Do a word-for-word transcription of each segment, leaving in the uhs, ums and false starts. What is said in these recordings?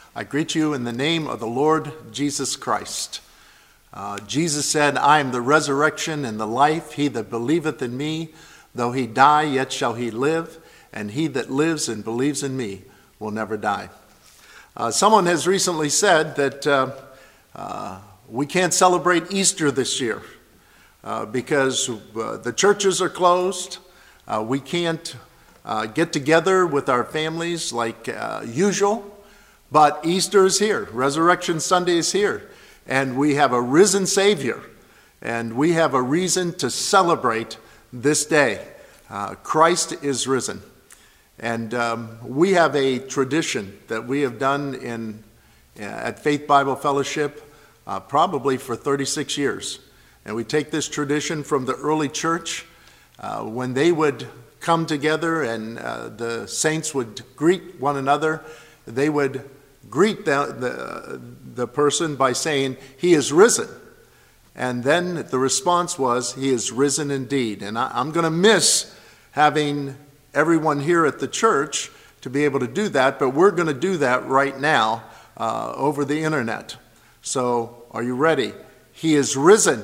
I greet you in the name of the Lord Jesus Christ. Uh, Jesus said, I am the resurrection and the life. He that believeth in me, though he die, yet shall he live. And he that lives and believes in me will never die. Uh, someone has recently said that uh, uh, we can't celebrate Easter this year uh, because uh, the churches are closed. Uh, we can't uh, get together with our families like uh, usual. But Easter is here. Resurrection Sunday is here. And we have a risen Savior. And we have a reason to celebrate this day. Uh, Christ is risen. And um, we have a tradition that we have done in uh, at Faith Bible Fellowship uh, probably for thirty-six years. And we take this tradition from the early church uh, when they would come together and uh, the saints would greet one another. They would greet the, the, the person by saying, he is risen. And then the response was, he is risen indeed. And I, I'm going to miss having everyone here at the church to be able to do that, but we're going to do that right now uh, over the internet. So are you ready? He is risen.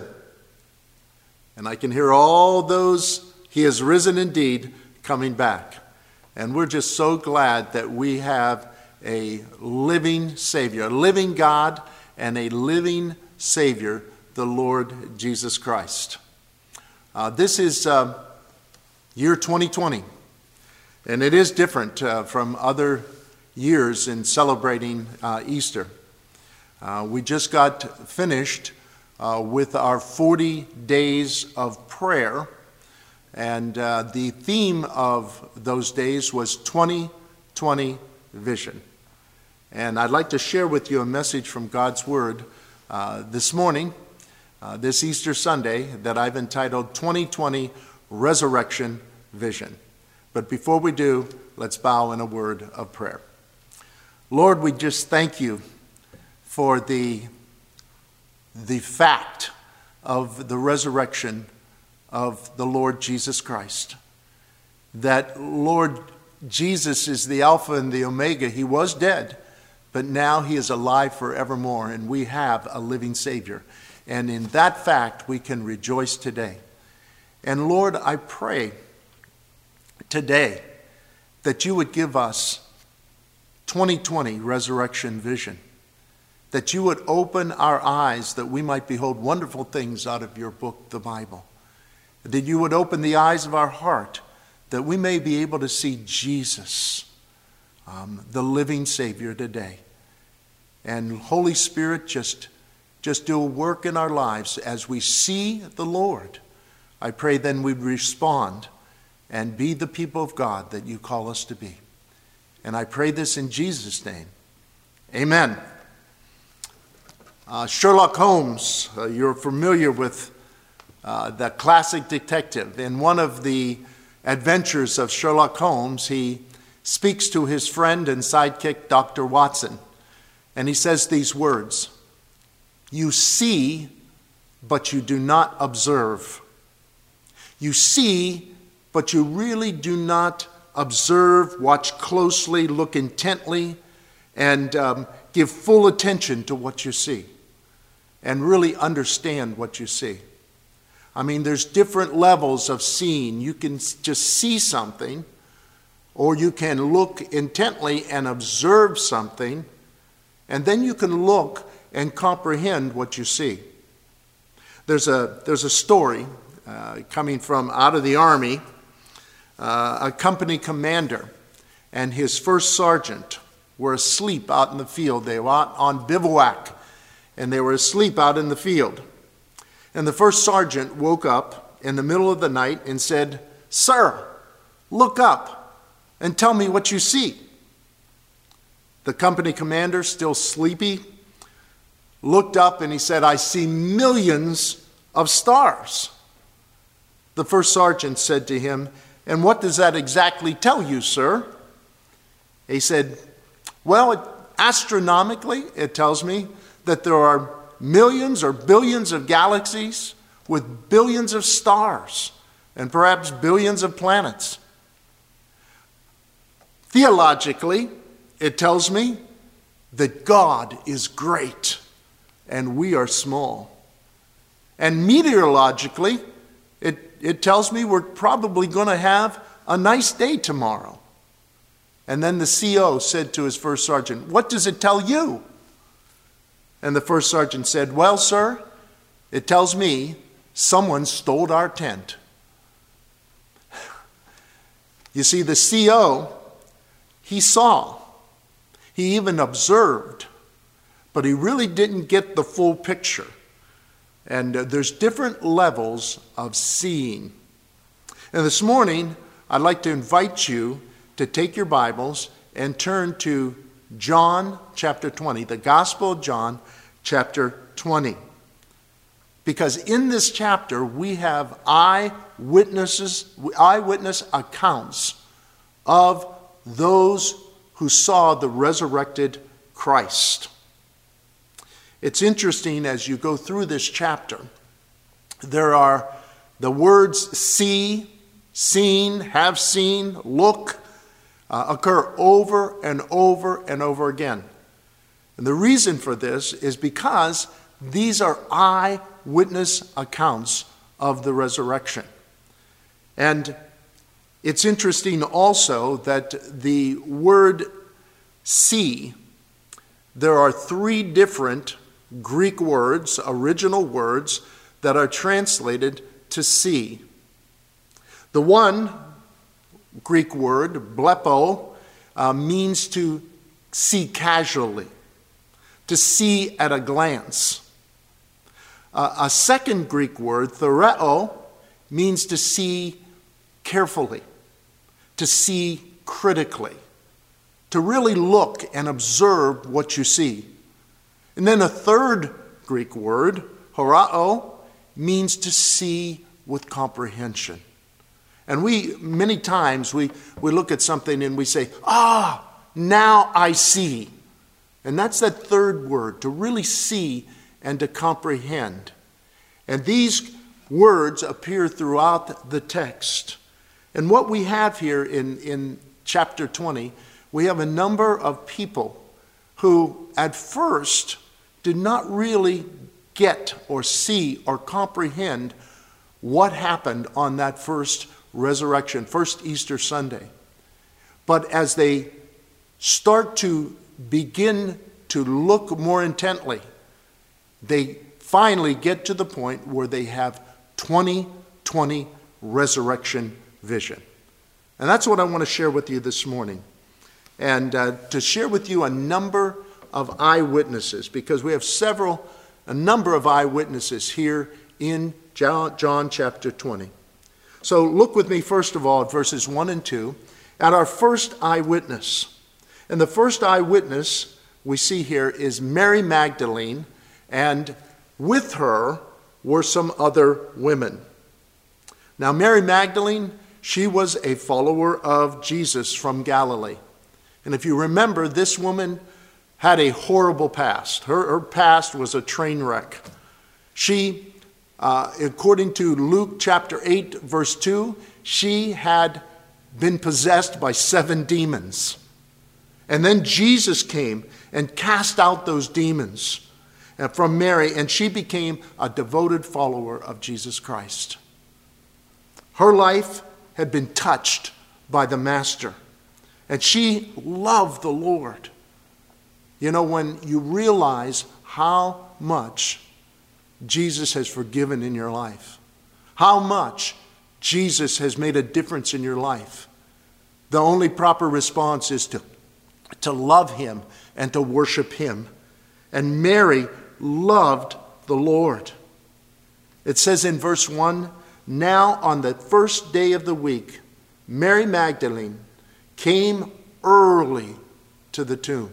And I can hear all those, he is risen indeed, coming back. And we're just so glad that we have a living Savior, a living God and a living Savior, the Lord Jesus Christ. Uh, this is uh, year twenty twenty, and it is different uh, from other years in celebrating uh, Easter. Uh, we just got finished uh, with our forty days of prayer, and uh, the theme of those days was twenty twenty vision. And I'd like to share with you a message from God's Word uh, this morning, uh, this Easter Sunday, that I've entitled twenty twenty Resurrection Vision. But before we do, let's bow in a word of prayer. Lord, we just thank you for the, the fact of the resurrection of the Lord Jesus Christ. That, Lord, Jesus is the Alpha and the Omega. He was dead, but now he is alive forevermore, and we have a living Savior. And in that fact, we can rejoice today. And Lord, I pray today that you would give us twenty twenty resurrection vision, that you would open our eyes that we might behold wonderful things out of your book, the Bible, that you would open the eyes of our heart that we may be able to see Jesus, um, the living Savior today. And Holy Spirit, just, just do a work in our lives as we see the Lord. I pray then we'd respond and be the people of God that you call us to be. And I pray this in Jesus' name. Amen. Uh, Sherlock Holmes, uh, you're familiar with uh, the classic detective. In one of the adventures of Sherlock Holmes, he speaks to his friend and sidekick, Doctor Watson. And he says these words, you see, but you do not observe. You see, but you really do not observe, watch closely, look intently, and um, give full attention to what you see, and really understand what you see. I mean, there's different levels of seeing. You can just see something, or you can look intently and observe something, and then you can look and comprehend what you see. There's a, there's a story uh, coming from out of the Army. Uh, a company commander and his first sergeant were asleep out in the field. They were out on bivouac, and they were asleep out in the field. And the first sergeant woke up in the middle of the night and said, "Sir, look up and tell me what you see." The company commander, still sleepy, looked up and he said, "I see millions of stars." The first sergeant said to him, "And what does that exactly tell you, sir?" He said, "Well, it, astronomically, it tells me that there are millions or billions of galaxies with billions of stars and perhaps billions of planets. Theologically, it tells me that God is great and we are small. And meteorologically, it, it tells me we're probably going to have a nice day tomorrow. And then the C O said to his first sergeant, "What does it tell you?" And the first sergeant said, "Well, sir, it tells me someone stole our tent." You see, the C O, he saw, he even observed, but he really didn't get the full picture. And uh, there's different levels of seeing. And this morning, I'd like to invite you to take your Bibles and turn to John chapter twenty, the Gospel of John chapter twenty. Because in this chapter, we have eyewitnesses, eyewitness accounts of those who saw the resurrected Christ. It's interesting as you go through this chapter, there are the words see, seen, have seen, look, uh, occur over and over and over again. And the reason for this is because these are eyewitness accounts of the resurrection. And it's interesting also that the word see, there are three different Greek words, original words, that are translated to see. The one Greek word, blepo, uh, means to see casually, to see at a glance. Uh, a second Greek word, thereo, means to see carefully, to see critically, to really look and observe what you see. And then a third Greek word, horao, means to see with comprehension. And we, many times, we, we look at something and we say, ah, now I see. And that's that third word, to really see and to comprehend. And these words appear throughout the text. And what we have here in, in chapter twenty, we have a number of people who at first did not really get or see or comprehend what happened on that first resurrection, first Easter Sunday. But as they start to begin to look more intently, they finally get to the point where they have twenty twenty resurrection vision. And that's what I want to share with you this morning. And uh, to share with you a number of eyewitnesses, because we have several, a number of eyewitnesses here in John, John chapter twenty. So look with me first of all at verses one and two at our first eyewitness. And the first eyewitness we see here is Mary Magdalene, and with her were some other women. Now Mary Magdalene, she was a follower of Jesus from Galilee. And if you remember, this woman had a horrible past. Her, her past was a train wreck. She, uh, according to Luke chapter eight, verse two, she had been possessed by seven demons. And then Jesus came and cast out those demons from Mary, and she became a devoted follower of Jesus Christ. Her life had been touched by the Master, and she loved the Lord. You know, when you realize how much Jesus has forgiven in your life, how much Jesus has made a difference in your life, the only proper response is to, to love him and to worship him. And Mary loved the Lord. It says in verse one, now on the first day of the week, Mary Magdalene came early to the tomb.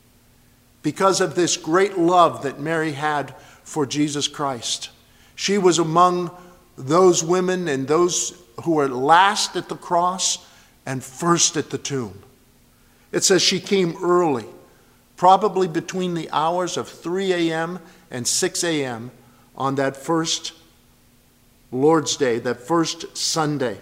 Because of this great love that Mary had for Jesus Christ, she was among those women and those who were last at the cross and first at the tomb. It says she came early, probably between the hours of three a.m. and six a.m. on that first Lord's Day, that first Sunday,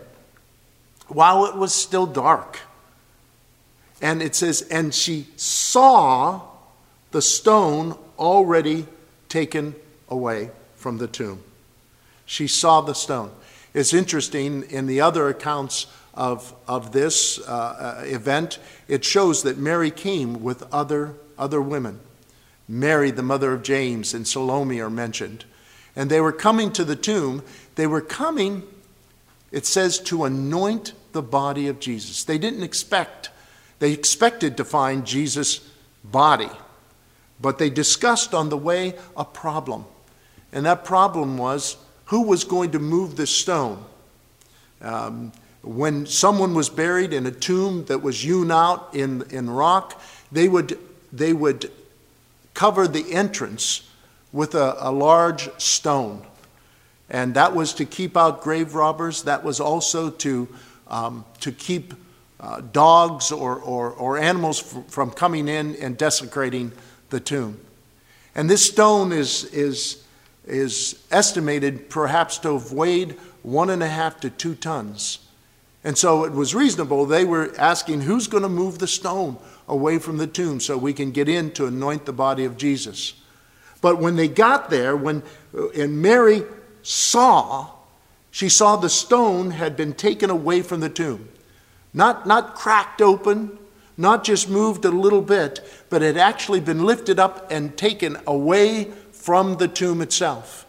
while it was still dark. And it says, and she saw the stone already taken away from the tomb. She saw the stone. It's interesting, in the other accounts of, of this uh, event, it shows that Mary came with other, other women. Mary, the mother of James, and Salome are mentioned. And they were coming to the tomb. They were coming, it says, to anoint the body of Jesus. They didn't expect, they expected to find Jesus' body. But they discussed on the way a problem. And that problem was, who was going to move this stone? Um, when someone was buried in a tomb that was hewn out in, in rock, they would, they would cover the entrance with a, a large stone. And that was to keep out grave robbers. That was also to, um, to keep uh, dogs or, or, or animals f- from coming in and desecrating the tomb. And this stone is, is, is estimated perhaps to have weighed one and a half to two tons. And so it was reasonable. They were asking, who's going to move the stone away from the tomb so we can get in to anoint the body of Jesus? But when they got there, when and Mary saw, she saw the stone had been taken away from the tomb. Not, not cracked open, not just moved a little bit, but it had actually been lifted up and taken away from the tomb itself.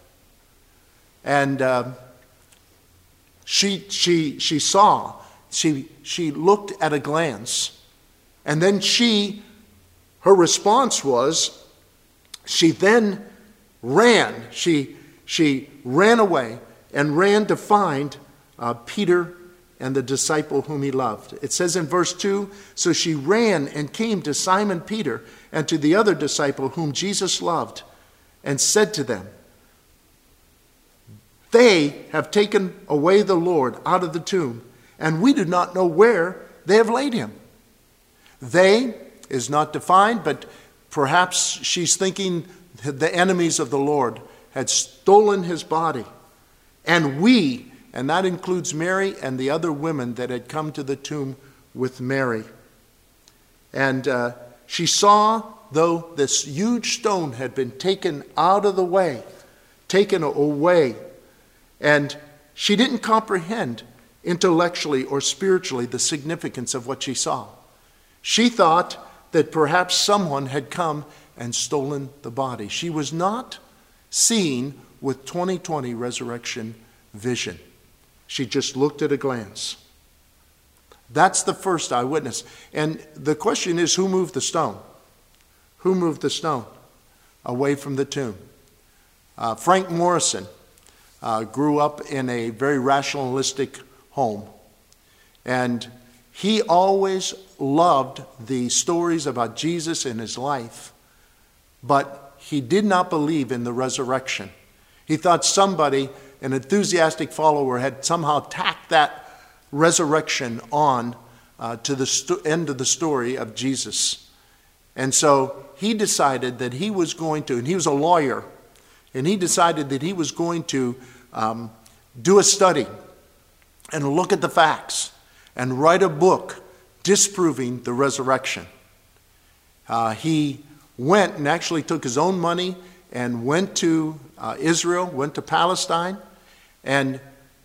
And uh, she, she, she saw, she, she looked at a glance, and then she, her response was, she then ran. She, she ran away and ran to find uh, Peter and the disciple whom he loved. It says in verse two, so she ran and came to Simon Peter and to the other disciple whom Jesus loved, and said to them, they have taken away the Lord out of the tomb, and we do not know where they have laid him. They is not defined, but perhaps she's thinking the enemies of the Lord had stolen his body. And we, and that includes Mary and the other women that had come to the tomb with Mary. And uh, she saw, though this huge stone had been taken out of the way, taken away, and she didn't comprehend intellectually or spiritually the significance of what she saw. She thought that perhaps someone had come and stolen the body. She was not seeing with twenty twenty resurrection vision. She just looked at a glance. That's the first eyewitness. And the question is, who moved the stone? Who moved the stone away from the tomb? Uh, Frank Morrison uh, grew up in a very rationalistic home. And he always loved the stories about Jesus and his life, but he did not believe in the resurrection. He thought somebody, an enthusiastic follower, had somehow tacked that resurrection on uh, to the st- end of the story of Jesus. And so he decided that he was going to, and he was a lawyer, and he decided that he was going to um, do a study and look at the facts and write a book disproving the resurrection. Uh, he went and actually took his own money and went to uh, Israel, went to Palestine, and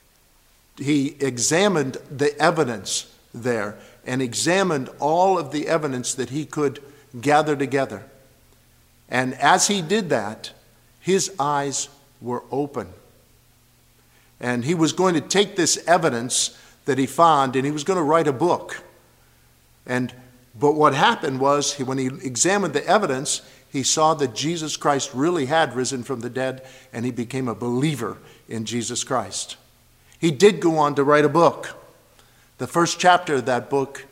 he examined the evidence there and examined all of the evidence that he could gather together. And as he did that, his eyes were open. And he was going to take this evidence that he found, and he was going to write a book. And but what happened was, he, when he examined the evidence, he saw that Jesus Christ really had risen from the dead, and he became a believer in Jesus Christ. He did go on to write a book. The first chapter of that book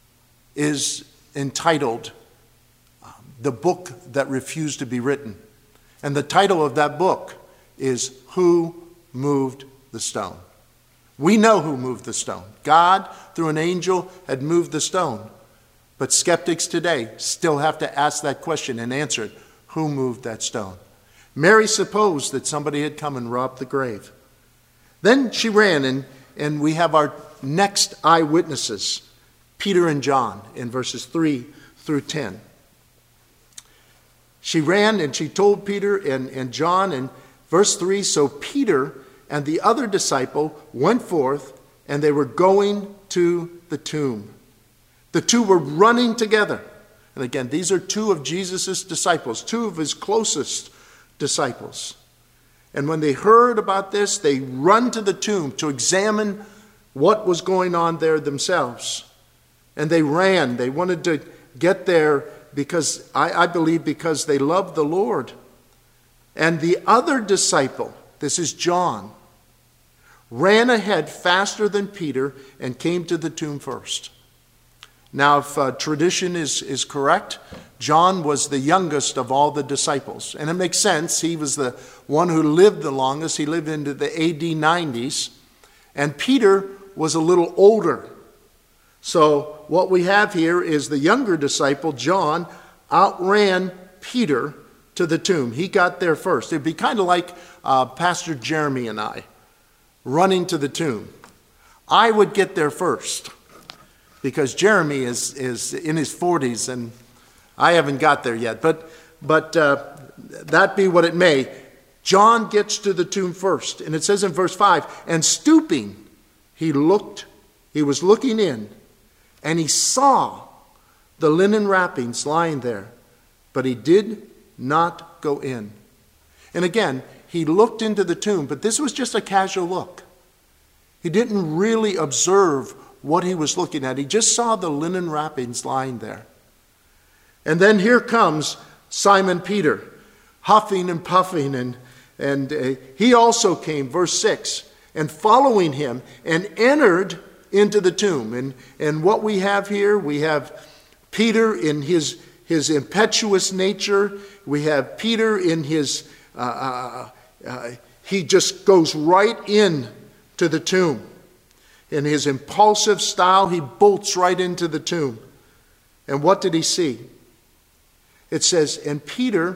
is entitled um, The Book That Refused to Be Written. And the title of that book is Who Moved the Stone? We know who moved the stone. God, through an angel, had moved the stone. But skeptics today still have to ask that question and answer it. Who moved that stone? Mary supposed that somebody had come and robbed the grave. Then she ran, and, and we have our next eyewitnesses, Peter and John, in verses three through ten. She ran and she told Peter and, and John. And verse three, so Peter and the other disciple went forth, and they were going to the tomb. The two were running together. And again, these are two of Jesus' disciples, two of his closest disciples. And when they heard about this, they run to the tomb to examine what was going on there themselves. And they ran. They wanted to get there because, I, I believe, because they loved the Lord. And the other disciple, this is John, ran ahead faster than Peter and came to the tomb first. Now, if uh, tradition is, is correct, John was the youngest of all the disciples. And it makes sense. He was the one who lived the longest. He lived into the A D nineties. And Peter was a little older. So what we have here is the younger disciple, John, outran Peter to the tomb. He got there first. It'd be kind of like uh, Pastor Jeremy and I running to the tomb. I would get there first because Jeremy is, is in his forties and I haven't got there yet. But, but uh, that be what it may. John gets to the tomb first. And it says in verse five, and stooping, he looked, he was looking in, and he saw the linen wrappings lying there, but he did not go in. And again, he looked into the tomb, but this was just a casual look. He didn't really observe what he was looking at. He just saw the linen wrappings lying there. And then here comes Simon Peter, huffing and puffing, and, and uh, he also came, verse six, and following him, and entered into the tomb. And, and what we have here, we have Peter in his, his impetuous nature. We have Peter in his, uh, uh, uh, he just goes right in to the tomb. In his impulsive style, he bolts right into the tomb. And what did he see? It says, and Peter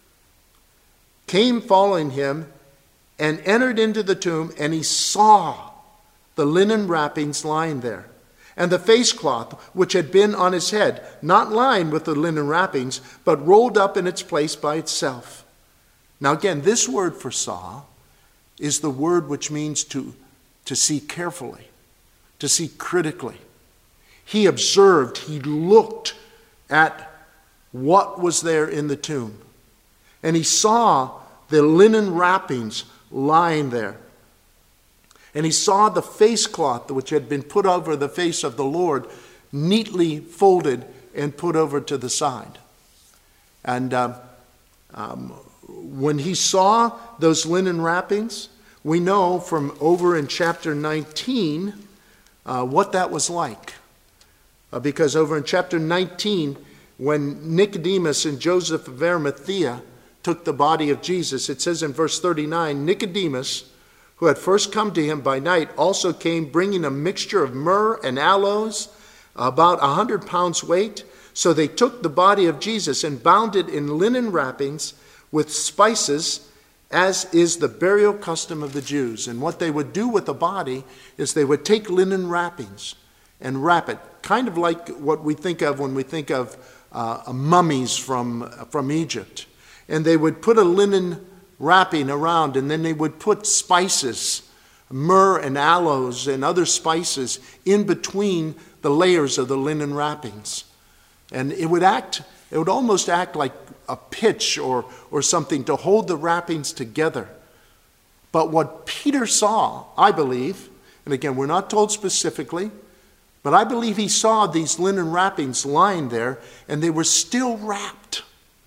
came following him and entered into the tomb, and he saw the linen wrappings lying there, and the face cloth which had been on his head, not lying with the linen wrappings, but rolled up in its place by itself. Now again, this word for saw is the word which means to, to see carefully, to see critically. He observed, he looked at what was there in the tomb. And he saw the linen wrappings lying there. And he saw the face cloth which had been put over the face of the Lord, neatly folded and put over to the side. And uh, um, when he saw those linen wrappings, we know from over in chapter nineteen uh, what that was like. Uh, because over in chapter nineteen, when Nicodemus and Joseph of Arimathea took the body of Jesus, it says in verse thirty-nine, Nicodemus, who had first come to him by night, also came bringing a mixture of myrrh and aloes, about a hundred pounds weight. So they took the body of Jesus and bound it in linen wrappings with spices, as is the burial custom of the Jews. And what they would do with the body is they would take linen wrappings and wrap it, kind of like what we think of when we think of uh, mummies from, from Egypt. And they would put a linen wrapping around, and then they would put spices, myrrh and aloes and other spices in between the layers of the linen wrappings. And it would act, it would almost act like a pitch or, or something to hold the wrappings together. But what Peter saw, I believe, and again, we're not told specifically, but I believe he saw these linen wrappings lying there, and they were still wrapped,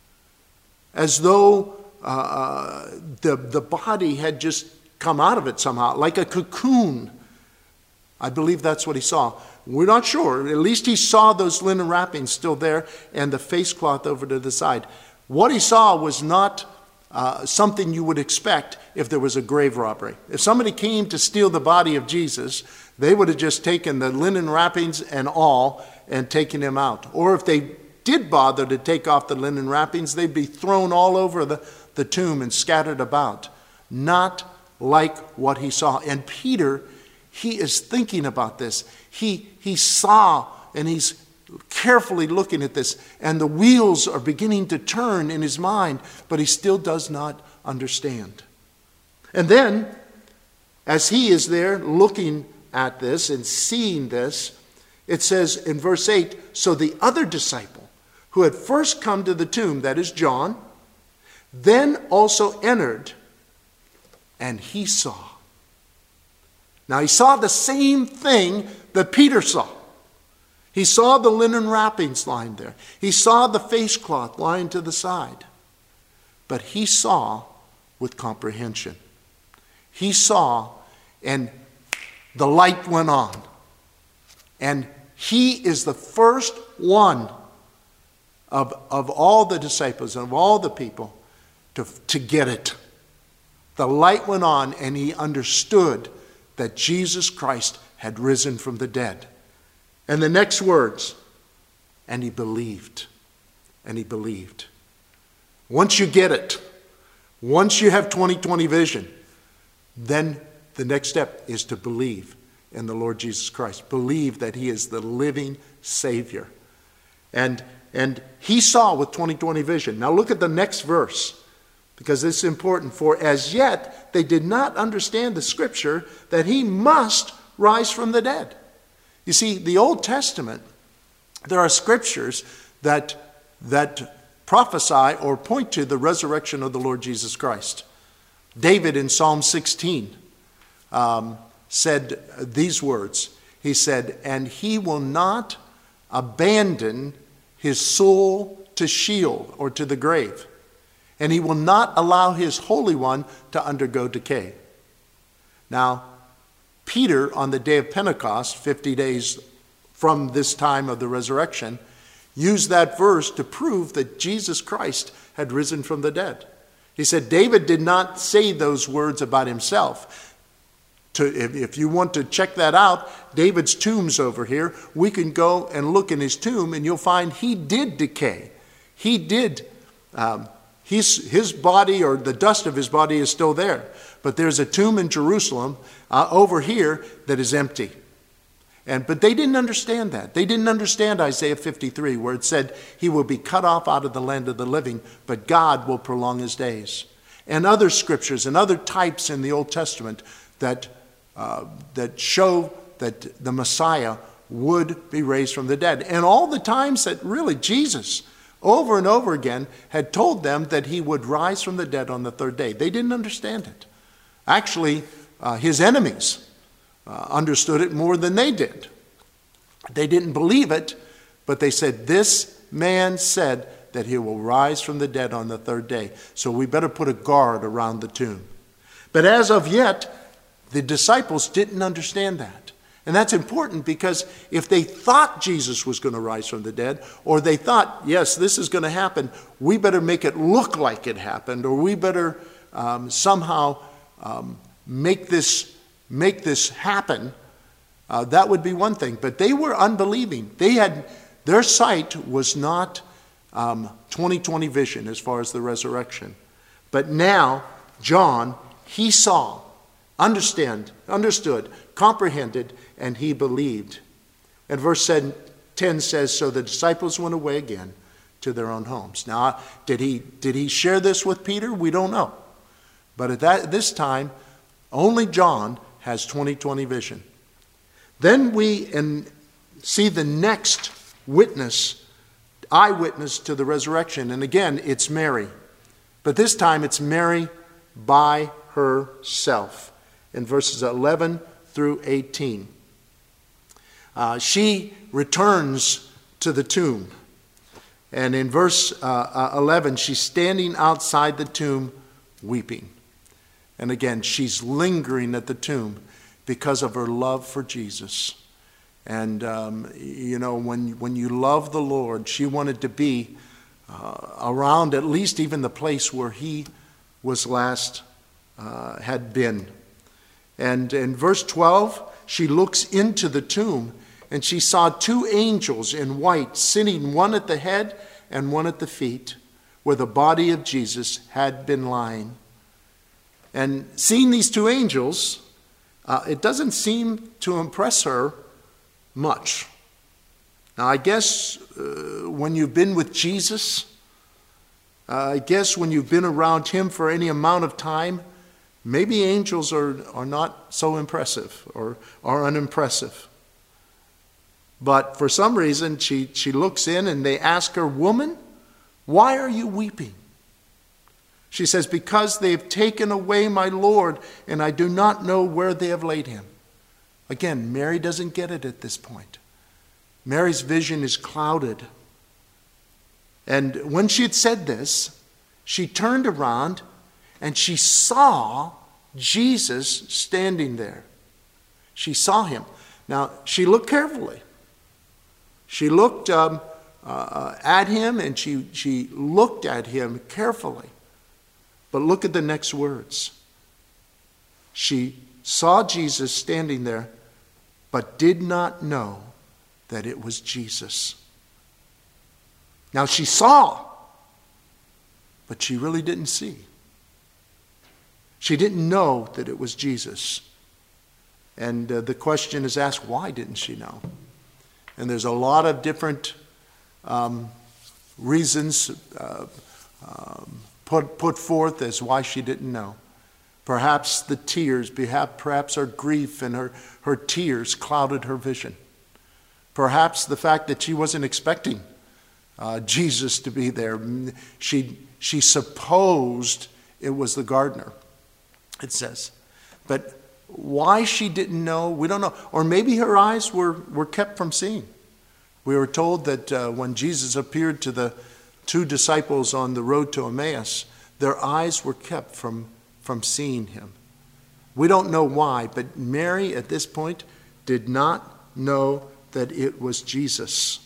as though uh, the, the body had just come out of it somehow, like a cocoon. I believe that's what he saw. We're not sure. At least he saw those linen wrappings still there and the face cloth over to the side. What he saw was not uh, something you would expect if there was a grave robbery. If somebody came to steal the body of Jesus, they would have just taken the linen wrappings and all and taken him out. Or if they did bother to take off the linen wrappings, they'd be thrown all over the, the tomb and scattered about. Not like what he saw. And Peter, he is thinking about this. He, he saw and he's carefully looking at this, and the wheels are beginning to turn in his mind, but he still does not understand. And then, as he is there looking at this and seeing this, it says in verse eight, so the other disciple who had first come to the tomb, that is John, then also entered, and he saw. Now he saw the same thing that Peter saw. He saw the linen wrappings lying there. He saw the face cloth lying to the side. But he saw with comprehension. He saw, and the light went on. And he is the first one of, of all the disciples, of all the people, to, to get it. The light went on, and he understood that Jesus Christ had risen from the dead. And the next words, and he believed. And he believed. Once you get it, once you have twenty twenty vision, then the next step is to believe in the Lord Jesus Christ. Believe that he is the living Savior. And, and he saw with twenty twenty vision. Now look at the next verse, because this is important. For as yet they did not understand the scripture that he must rise from the dead. You see, the Old Testament, there are scriptures that, that prophesy or point to the resurrection of the Lord Jesus Christ. David in Psalm sixteen um, said these words. He said, and he will not abandon his soul to Sheol or to the grave, and he will not allow his Holy One to undergo decay. Now, Peter, on the day of Pentecost, fifty days from this time of the resurrection, used that verse to prove that Jesus Christ had risen from the dead. He said, David did not say those words about himself. To, if, if you want to check that out, David's tomb's over here. We can go and look in his tomb, and you'll find he did decay. He did, um, his, his body, or the dust of his body, is still there. But there's a tomb in Jerusalem uh, over here that is empty. And but they didn't understand that. They didn't understand Isaiah fifty-three, where it said he will be cut off out of the land of the living, but God will prolong his days. And other scriptures and other types in the Old Testament that, uh, that show that the Messiah would be raised from the dead. And all the times that really Jesus, over and over again, had told them that he would rise from the dead on the third day. They didn't understand it. Actually, uh, his enemies uh, understood it more than they did. They didn't believe it, but they said, this man said that he will rise from the dead on the third day. So we better put a guard around the tomb. But as of yet, the disciples didn't understand that. And that's important, because if they thought Jesus was going to rise from the dead, or they thought, yes, this is going to happen, we better make it look like it happened, or we better um, somehow um, make this make this happen, uh, that would be one thing. But they were unbelieving. They had, their sight was not um, twenty twenty vision as far as the resurrection. But now, John, he saw, understand, understood, comprehended, and he believed. And verse ten says, so the disciples went away again to their own homes. Now, did he, did he share this with Peter? We don't know. But at that, this time, only John has twenty twenty vision. Then we and see the next witness, eyewitness to the resurrection. And again, it's Mary. But this time it's Mary by herself. In verses eleven through eighteen. Uh, she returns to the tomb. And in verse uh, eleven, she's standing outside the tomb weeping. And again, she's lingering at the tomb because of her love for Jesus. And, um, you know, when, when you love the Lord, she wanted to be uh, around at least even the place where he was last, uh, had been. And in verse twelve, she looks into the tomb, and she saw two angels in white sitting, one at the head and one at the feet, where the body of Jesus had been lying. And seeing these two angels, uh, it doesn't seem to impress her much. Now, I guess uh, when you've been with Jesus, uh, I guess when you've been around him for any amount of time, maybe angels are, are not so impressive or are unimpressive. But for some reason, she, she looks in and they ask her, "Woman, why are you weeping?" She says, "Because they have taken away my Lord, and I do not know where they have laid him." Again, Mary doesn't get it at this point. Mary's vision is clouded. And when she had said this, she turned around and she saw Jesus standing there. She saw him. Now, she looked carefully. She looked um, uh, at him and she, she looked at him carefully. But look at the next words. She saw Jesus standing there, but did not know that it was Jesus. Now she saw, but she really didn't see. She didn't know that it was Jesus. And uh, the question is asked, why didn't she know? And there's a lot of different um, reasons uh, um, put, put forth as why she didn't know. Perhaps the tears, perhaps her grief and her, her tears clouded her vision. Perhaps the fact that she wasn't expecting uh, Jesus to be there. She, she supposed it was the gardener, it says. But why she didn't know, we don't know. Or maybe her eyes were, were kept from seeing. We were told that uh, when Jesus appeared to the two disciples on the road to Emmaus, their eyes were kept from, from seeing him. We don't know why, but Mary at this point did not know that it was Jesus.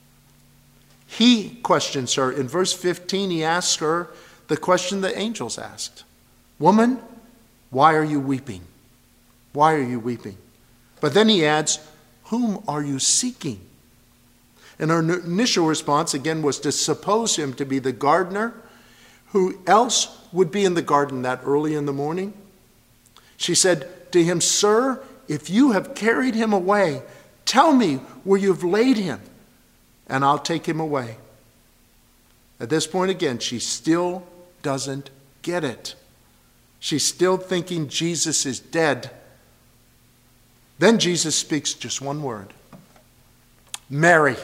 He questions her. In verse fifteen, he asks her the question the angels asked. "Woman, why are you weeping? Why are you weeping?" But then he adds, "Whom are you seeking?" And her initial response, again, was to suppose him to be the gardener. Who else would be in the garden that early in the morning? She said to him, "Sir, if you have carried him away, tell me where you've laid him, and I'll take him away." At this point, again, she still doesn't get it. She's still thinking Jesus is dead. Then Jesus speaks just one word. "Mary."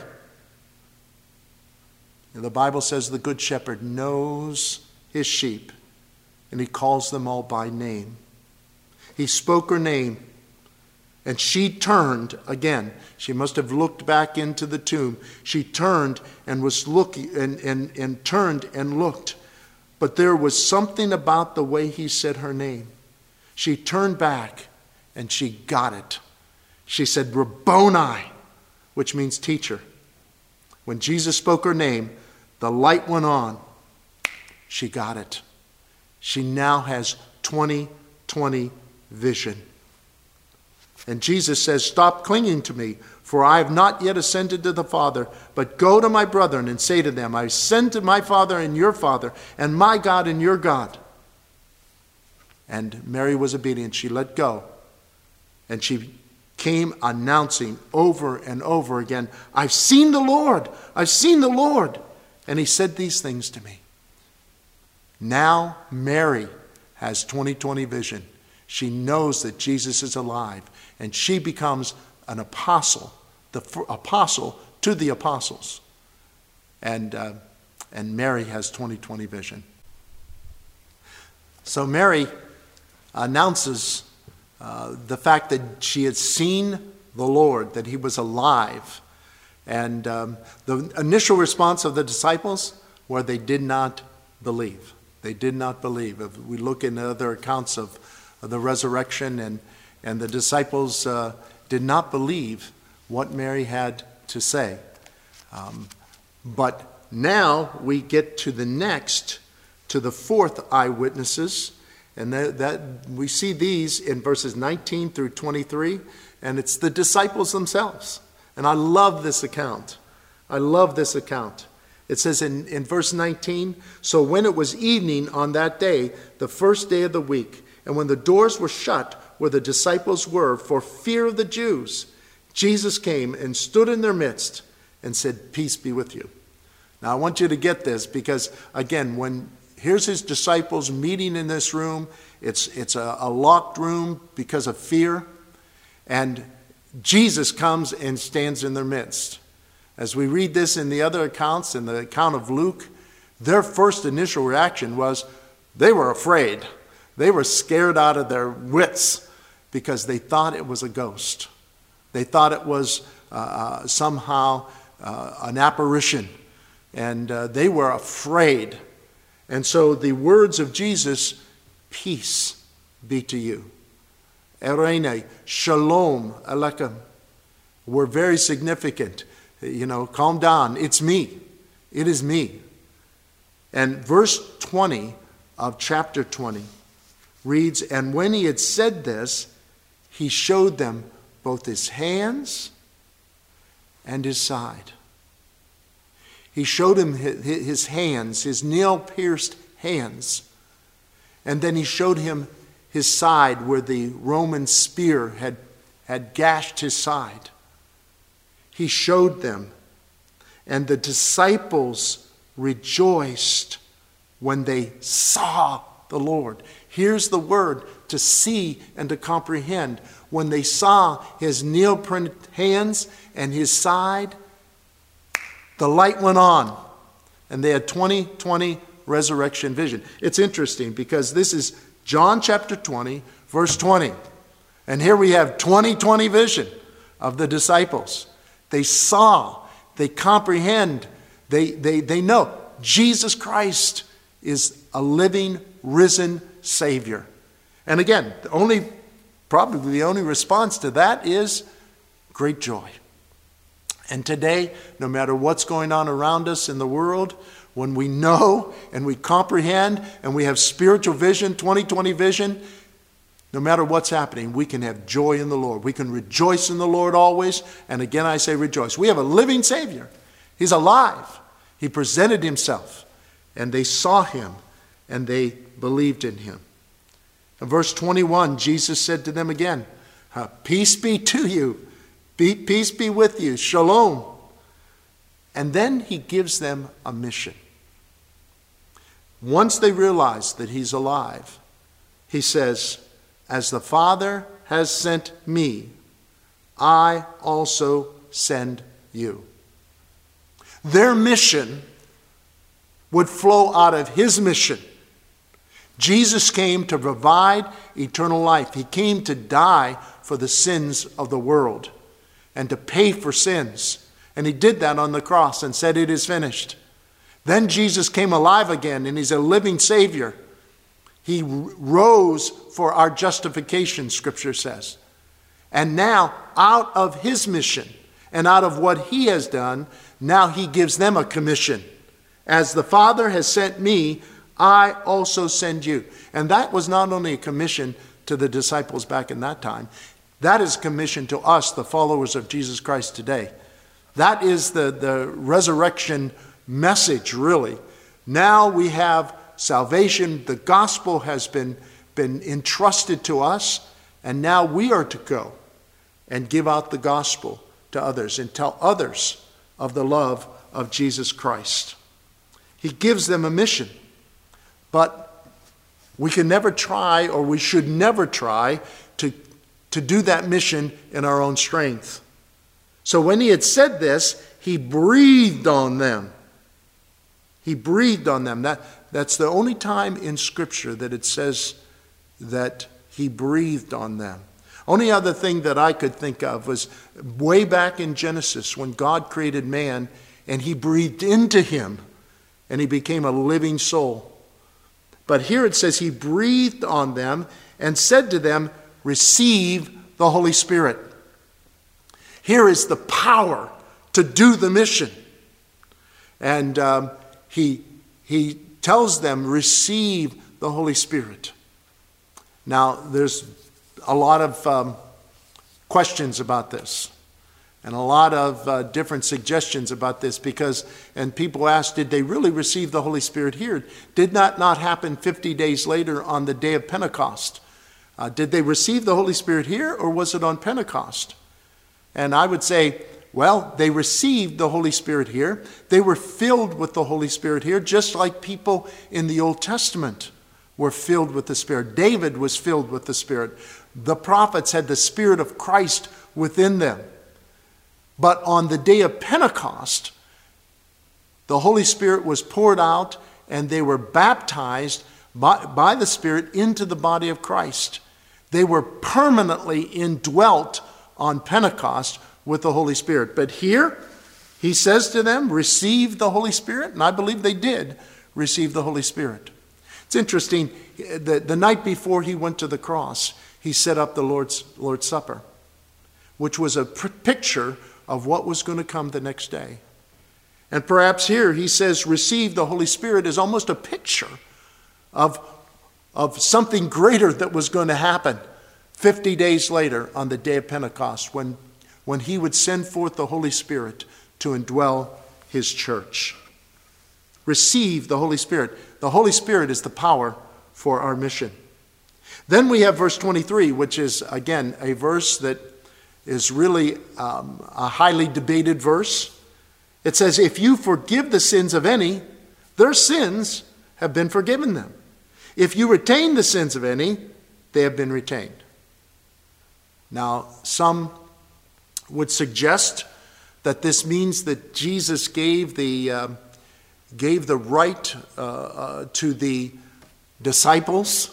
And the Bible says the Good Shepherd knows his sheep, and he calls them all by name. He spoke her name, and she turned again. She must have looked back into the tomb. She turned and was looking and, and, and turned and looked. But there was something about the way he said her name. She turned back and she got it. She said, "Rabboni," which means teacher. When Jesus spoke her name, the light went on. She got it. She now has twenty twenty vision. And Jesus says, "Stop clinging to me, for I have not yet ascended to the Father, but go to my brethren and say to them, I ascend to my Father and your Father, and my God and your God." And Mary was obedient. She let go. And she came announcing over and over again, "I've seen the Lord. I've seen the Lord. And he said these things to me." Now Mary has twenty twenty vision. She knows that Jesus is alive, and she becomes an apostle, the apostle to the apostles. And, uh, and Mary has twenty twenty vision. So Mary announces uh, the fact that she had seen the Lord, that he was alive. And um, the initial response of the disciples were they did not believe. They did not believe. If we look in other accounts of, of the resurrection, and, and the disciples uh, did not believe what Mary had to say. Um, but now we get to the next, to the fourth eyewitnesses. And that, that we see these in verses nineteen through twenty-three. And it's the disciples themselves. And I love this account. I love this account. It says in, in verse nineteen, "So when it was evening on that day, the first day of the week, and when the doors were shut where the disciples were for fear of the Jews, Jesus came and stood in their midst and said, "Peace be with you." Now I want you to get this, because again, when here's his disciples meeting in this room, it's, it's a, a locked room because of fear, and Jesus comes and stands in their midst. As we read this in the other accounts, in the account of Luke, their first initial reaction was they were afraid. They were scared out of their wits because they thought it was a ghost. They thought it was uh, somehow uh, an apparition. And uh, they were afraid. And so the words of Jesus, "Peace be to you," Eirene, Shalom Aleichem, were very significant. You know, calm down. It's me. It is me. And verse twenty of chapter twenty reads, "And when he had said this, he showed them both his hands and his side." He showed him his hands, his nail-pierced hands. And then he showed him his side, where the Roman spear had, had gashed his side. He showed them. And the disciples rejoiced when they saw the Lord. Here's the word, to see and to comprehend. When they saw his nail-printed hands and his side, the light went on, and they had twenty twenty resurrection vision. It's interesting because this is John chapter twenty, verse twenty. And here we have twenty twenty vision of the disciples. They saw, they comprehend, they, they, they know Jesus Christ is a living, risen Savior. And again, the only, probably the only response to that is great joy. And today, no matter what's going on around us in the world, when we know and we comprehend and we have spiritual vision, twenty twenty vision, no matter what's happening, we can have joy in the Lord. We can rejoice in the Lord always. And again, I say rejoice. We have a living Savior. He's alive. He presented himself, and they saw him, and they believed in him. In verse twenty-one, Jesus said to them again, "Peace be to you. Peace be with you. Shalom." And then he gives them a mission. Once they realize that he's alive, he says, "As the Father has sent me, I also send you." Their mission would flow out of his mission. Jesus came to provide eternal life. He came to die for the sins of the world and to pay for sins. And he did that on the cross and said, "It is finished." Then Jesus came alive again, and he's a living Savior. He rose for our justification, Scripture says. And now, out of his mission and out of what he has done, now he gives them a commission. "As the Father has sent me, I also send you." And that was not only a commission to the disciples back in that time. That is a commission to us, the followers of Jesus Christ today. That is the, the resurrection message, really. Now we have salvation. The gospel has been, been entrusted to us, and now we are to go and give out the gospel to others and tell others of the love of Jesus Christ. He gives them a mission, but we can never try, or we should never try, to, to do that mission in our own strength. So when he had said this, he breathed on them. He breathed on them. That, that's the only time in Scripture that it says that he breathed on them. Only other thing that I could think of was way back in Genesis when God created man and he breathed into him and he became a living soul. But here it says he breathed on them and said to them, "Receive the Holy Spirit." Here is the power to do the mission. And um, he, he tells them, receive the Holy Spirit. Now, there's a lot of um, questions about this and a lot of uh, different suggestions about this because, and people ask, did they really receive the Holy Spirit here? Did that not happen fifty days later on the day of Pentecost? Uh, did they receive the Holy Spirit here, or was it on Pentecost? And I would say well, they received the Holy Spirit here. They were filled with the Holy Spirit here, just like people in the Old Testament were filled with the Spirit. David was filled with the Spirit. The prophets had the Spirit of Christ within them. But on the day of Pentecost, the Holy Spirit was poured out and they were baptized by, by the Spirit into the body of Christ. They were permanently indwelt on Pentecost with the Holy Spirit. But here, he says to them, receive the Holy Spirit. And I believe they did receive the Holy Spirit. It's interesting, the, the night before he went to the cross, he set up the Lord's, Lord's Supper, which was a pr- picture of what was going to come the next day. And perhaps here he says, receive the Holy Spirit is almost a picture of, of something greater that was going to happen fifty days later on the day of Pentecost, when, when he would send forth the Holy Spirit to indwell his church. Receive the Holy Spirit. The Holy Spirit is the power for our mission. Then we have verse twenty-three, which is, again, a verse that is really um, a highly debated verse. It says, if you forgive the sins of any, their sins have been forgiven them. If you retain the sins of any, they have been retained. Now, some would suggest that this means that Jesus gave the uh, gave the right uh, uh, to the disciples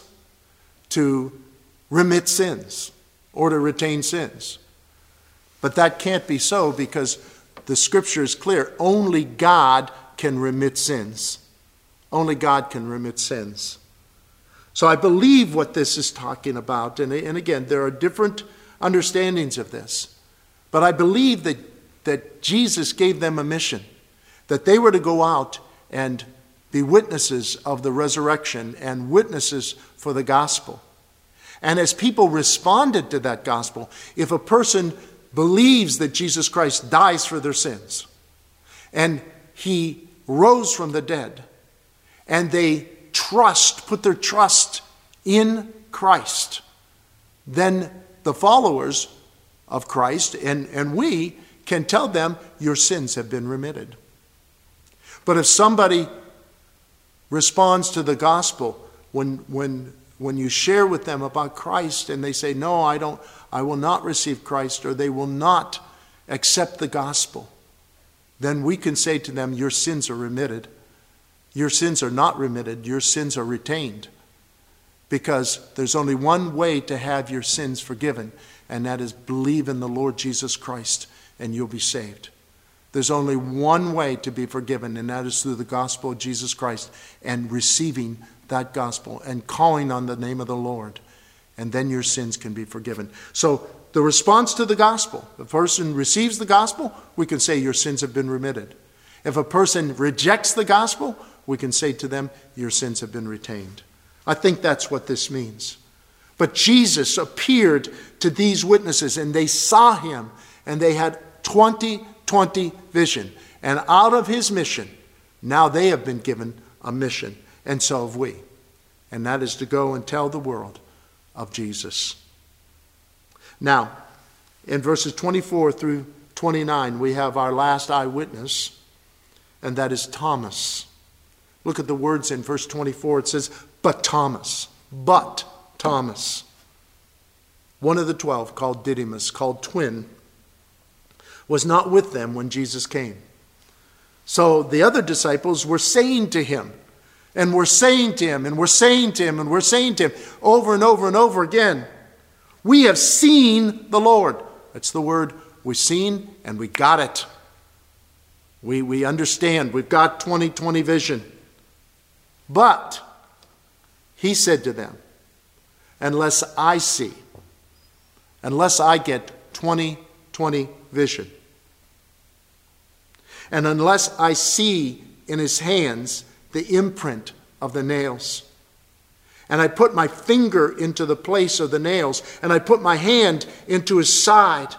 to remit sins or to retain sins. But that can't be so, because the scripture is clear. Only God can remit sins. Only God can remit sins. So I believe what this is talking about. And, and again, there are different understandings of this. But I believe that, that Jesus gave them a mission, that they were to go out and be witnesses of the resurrection and witnesses for the gospel. And as people responded to that gospel, if a person believes that Jesus Christ dies for their sins and he rose from the dead, and they trust, put their trust in Christ, then the followers of Christ and, and we can tell them, your sins have been remitted. But if somebody responds to the gospel when, when, when you share with them about Christ and they say, no, I don't, I will not receive Christ, or they will not accept the gospel, then we can say to them, your sins are remitted. Your sins are not remitted, your sins are retained. Because there's only one way to have your sins forgiven, and that is believe in the Lord Jesus Christ and you'll be saved. There's only one way to be forgiven, and that is through the gospel of Jesus Christ and receiving that gospel and calling on the name of the Lord. And then your sins can be forgiven. So the response to the gospel, if a person receives the gospel, we can say your sins have been remitted. If a person rejects the gospel, we can say to them, your sins have been retained. I think that's what this means. But Jesus appeared to these witnesses, and they saw him, and they had twenty twenty vision. And out of his mission, now they have been given a mission, and so have we. And that is to go and tell the world of Jesus. Now, in verses twenty-four through twenty-nine, we have our last eyewitness, and that is Thomas. Look at the words in verse twenty-four. It says, but Thomas, but Thomas, one of the twelve, called Didymus, called Twin, was not with them when Jesus came. So the other disciples were saying to him, and were saying to him, and were saying to him, and were saying to him, over and over and over again, we have seen the Lord. That's the word, we've seen, and we got it. We, we understand, we've got twenty twenty vision. But he said to them, unless I see, unless I get twenty twenty vision, and unless I see in his hands the imprint of the nails, and I put my finger into the place of the nails, and I put my hand into his side,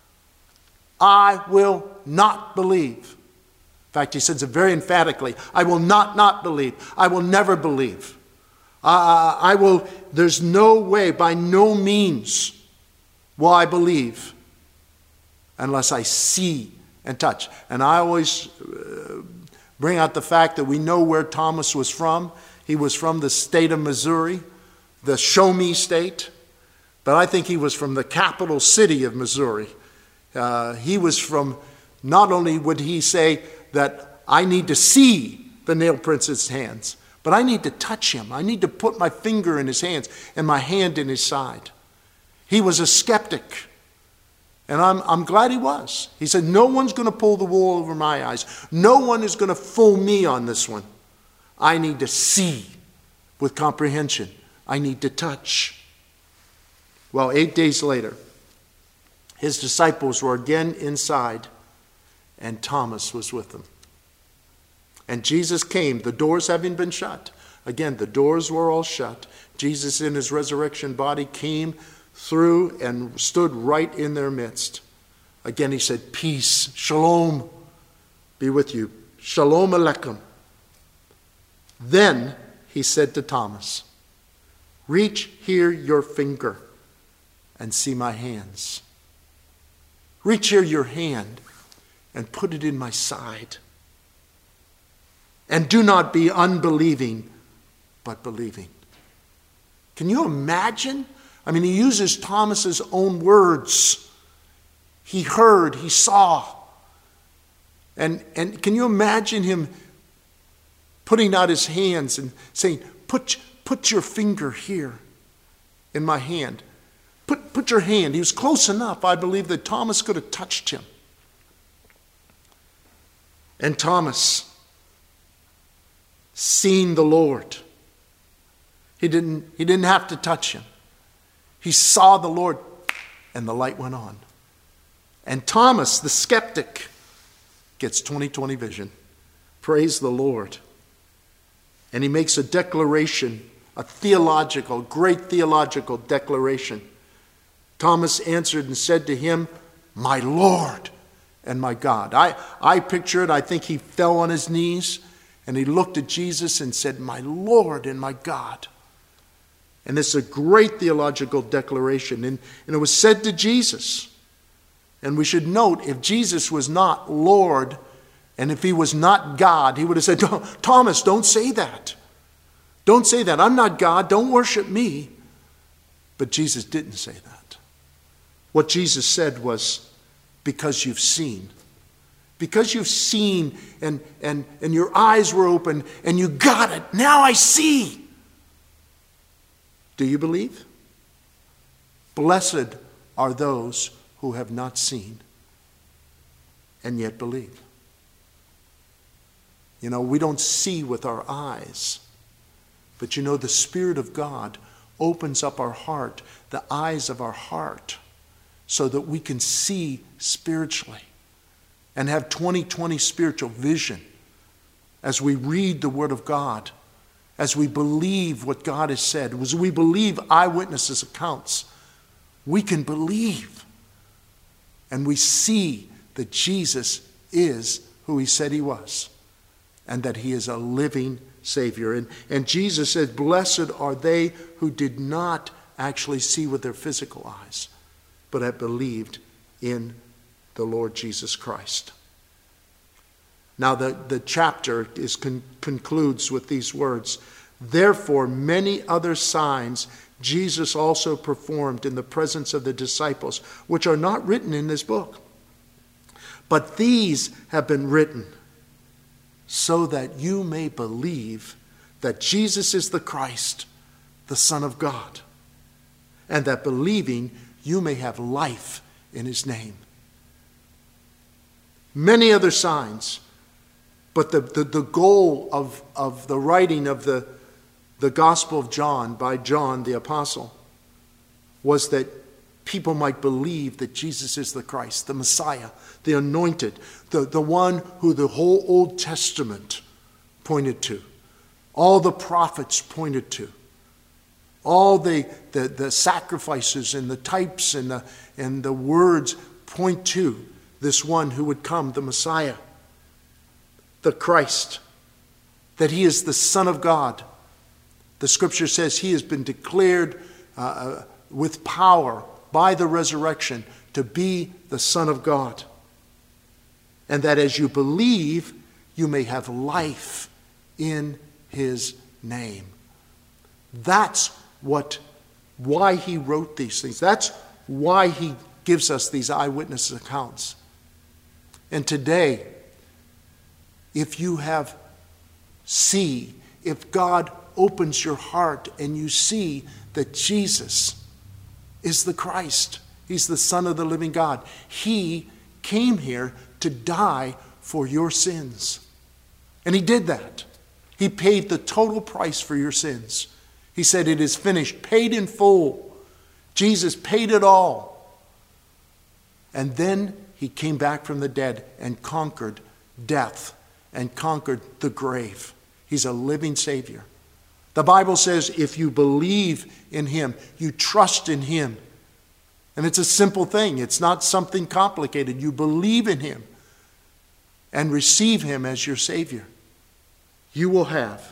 I will not believe. In fact, he says it very emphatically, I will not not believe. I will never believe. Uh, I will, there's no way, by no means will I believe unless I see and touch. And I always uh, bring out the fact that we know where Thomas was from. He was from the state of Missouri, the Show Me state. But I think he was from the capital city of Missouri. Uh, he was from, not only would he say that I need to see the nail prints in his hands, but I need to touch him. I need to put my finger in his hands and my hand in his side. He was a skeptic. And I'm, I'm glad he was. He said, no one's going to pull the wool over my eyes. No one is going to fool me on this one. I need to see with comprehension. I need to touch. Well, eight days later, his disciples were again inside, and Thomas was with them. And Jesus came, the doors having been shut. Again, the doors were all shut. Jesus in his resurrection body came through and stood right in their midst. Again, he said, peace, shalom, be with you. Shalom aleichem. Then he said to Thomas, reach here your finger and see my hands. Reach here your hand and put it in my side. And do not be unbelieving, but believing. Can you imagine? I mean, he uses Thomas's own words. He heard, he saw. And, and can you imagine him putting out his hands and saying, put, put your finger here in my hand. Put, put your hand. He was close enough, I believe, that Thomas could have touched him. And Thomas, seeing the Lord, he didn't, he didn't have to touch him. He saw the Lord, and the light went on. And Thomas, the skeptic, gets twenty twenty vision. Praise the Lord. And he makes a declaration, a theological, great theological declaration. Thomas answered and said to him, my Lord and my God. I, I picture it, I think he fell on his knees, and he looked at Jesus and said, my Lord and my God. And it's a great theological declaration. And, and it was said to Jesus. And we should note, if Jesus was not Lord, and if he was not God, he would have said, Thomas, don't say that. Don't say that. I'm not God. Don't worship me. But Jesus didn't say that. What Jesus said was, because you've seen. Because you've seen and, and, and your eyes were open and you got it. Now I see. Do you believe? Blessed are those who have not seen and yet believe. You know, we don't see with our eyes, but you know, the Spirit of God opens up our heart, the eyes of our heart, so that we can see spiritually and have twenty twenty spiritual vision as we read the Word of God, as we believe what God has said, as we believe eyewitnesses' accounts. We can believe, and we see that Jesus is who he said he was, and that he is a living Savior. And, and Jesus said, blessed are they who did not actually see with their physical eyes, but have believed in the Lord Jesus Christ. Now the, the chapter is con- concludes with these words, therefore many other signs Jesus also performed in the presence of the disciples, which are not written in this book. But these have been written so that you may believe that Jesus is the Christ, the Son of God, and that believing you may have life in his name. Many other signs, but the, the, the goal of, of the writing of the, the Gospel of John by John the Apostle was that people might believe that Jesus is the Christ, the Messiah, the anointed, the, the one who the whole Old Testament pointed to, all the prophets pointed to, all the, the, the sacrifices and the types and the, and the words point to this one who would come, the Messiah, the Christ, that he is the Son of God. The scripture says he has been declared uh, with power by the resurrection to be the Son of God. And that as you believe, you may have life in his name. That's what, why he wrote these things. That's why he gives us these eyewitness accounts. And today, if you have see, if God opens your heart and you see that Jesus is the Christ, he's the Son of the living God. He came here to die for your sins. And he did that. He paid the total price for your sins. He said, it is finished, paid in full. Jesus paid it all. And then he came back from the dead and conquered death and conquered the grave. He's a living Savior. The Bible says if you believe in him, you trust in him. And it's a simple thing. It's not something complicated. You believe in him and receive him as your Savior. You will have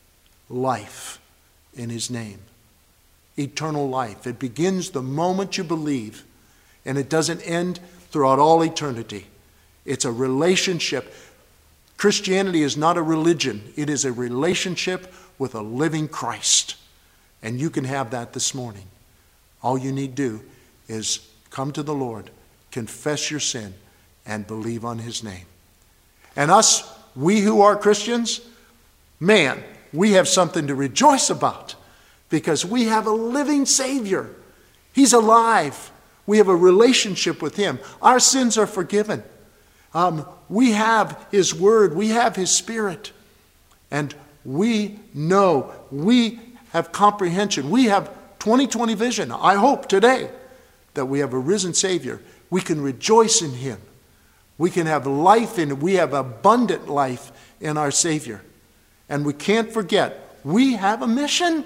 life in his name. Eternal life. It begins the moment you believe, and it doesn't end throughout all eternity. It's a relationship. Christianity is not a religion. It is a relationship with a living Christ. And you can have that this morning. All you need to do is come to the Lord, confess your sin, and believe on his name. And us, we who are Christians, man, we have something to rejoice about because we have a living Savior. He's alive. We have a relationship with him. Our sins are forgiven. Um, we have his word. We have his Spirit. And we know, we have comprehension. We have twenty twenty vision. I hope today that we have a risen Savior. We can rejoice in him. We can have life in, we have abundant life in our Savior. And we can't forget, we have a mission.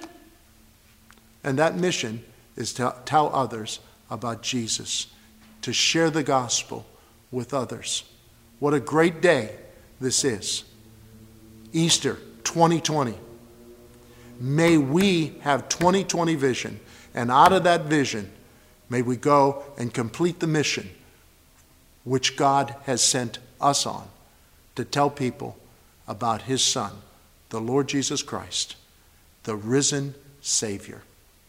And that mission is to tell others about Jesus, to share the gospel with others. What a great day this is. Easter twenty twenty. May we have twenty twenty vision, and out of that vision, may we go and complete the mission which God has sent us on to tell people about his Son, the Lord Jesus Christ, the risen Savior.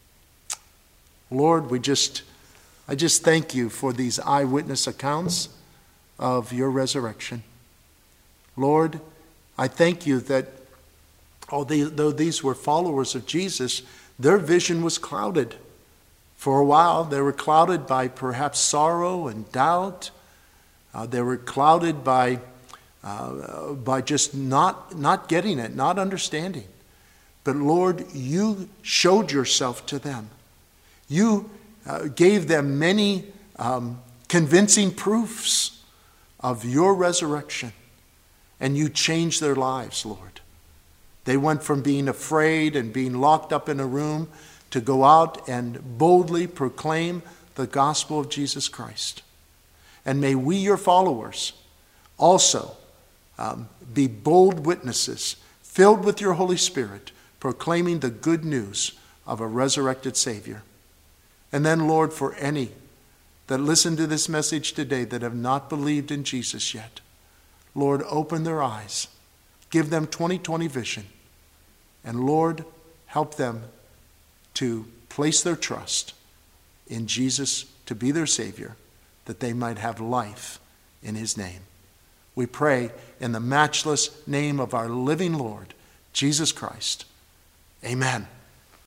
Lord, we just, I just thank you for these eyewitness accounts of your resurrection. Lord, I thank you that although these were followers of Jesus, their vision was clouded. For a while, they were clouded by perhaps sorrow and doubt. Uh, they were clouded by uh, by just not, not getting it, not understanding. But Lord, you showed yourself to them. You uh, gave them many um, convincing proofs of your resurrection. And you changed their lives, Lord. They went from being afraid and being locked up in a room to go out and boldly proclaim the gospel of Jesus Christ. And may we, your followers, also um, be bold witnesses, filled with your Holy Spirit, proclaiming the good news of a resurrected Savior. And then, Lord, for any that listen to this message today that have not believed in Jesus yet, Lord, open their eyes. Give them twenty twenty vision. And Lord, help them to place their trust in Jesus to be their Savior, that they might have life in his name. We pray in the matchless name of our living Lord, Jesus Christ. Amen.